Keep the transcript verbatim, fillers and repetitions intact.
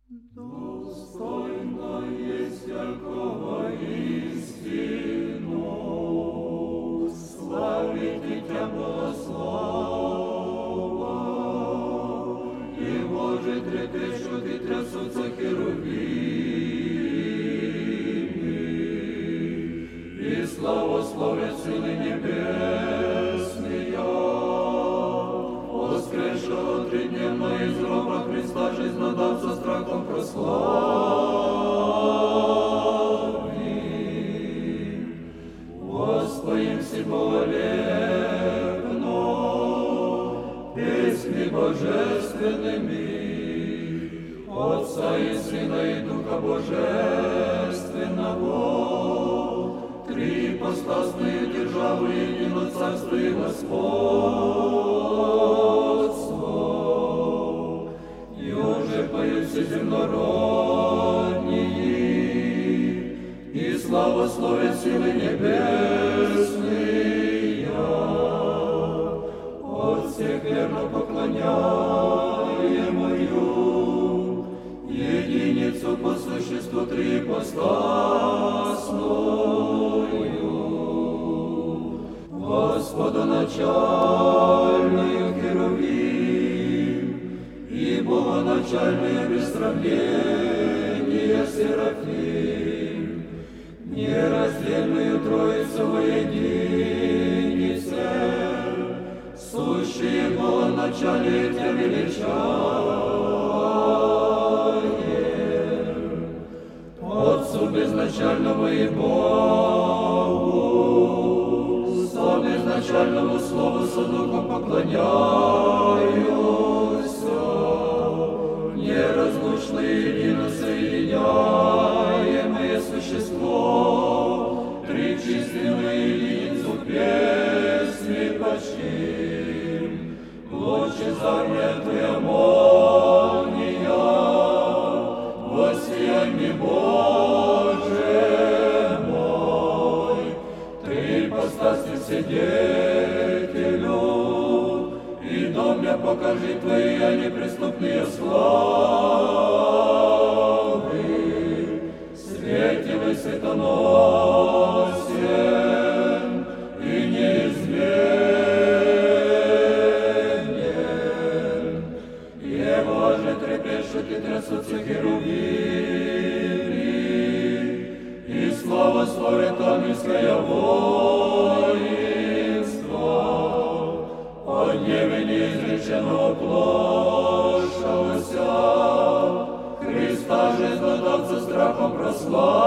Достойно есть якого истину, славите Тя Богослова, и Боже трепещут и трясутся херувимы, и славословят силы небесные, воскресшего тридневно из гроба Христа жизнодавца страхом прославим. Воспоим всеблаголепно песни божественными, Отца и Сына и Духа Божественного, три ипостасные державы, едино царство и господство. И уже поют все земнородние, и славословят силы небесные. От всех верно поклоняемую, единицу по существу трипостасную, Господа начальную херувим, и Бога начальную без сравнения серафим, нераздельную Троицу во единице, сущие Бога начале Тя величаем. Отцу безначальному и Богу, со безначальному Слову со Духом поклоняюся, неразлучно едино соединяемое существо, тричисленную единицу песни почтим. Лучезарная Твоя молния, воссияй мне, Боже мой, Ты ипостасный вседетелю, и дом мне покажи Твои неприступные славы, светилый светоносен и неизменен. Его же трепещут и трясутся херувимы, и славословит ангельское воинство, о гневе неизреченного плошався, Христа жизнодавца страхом прославим.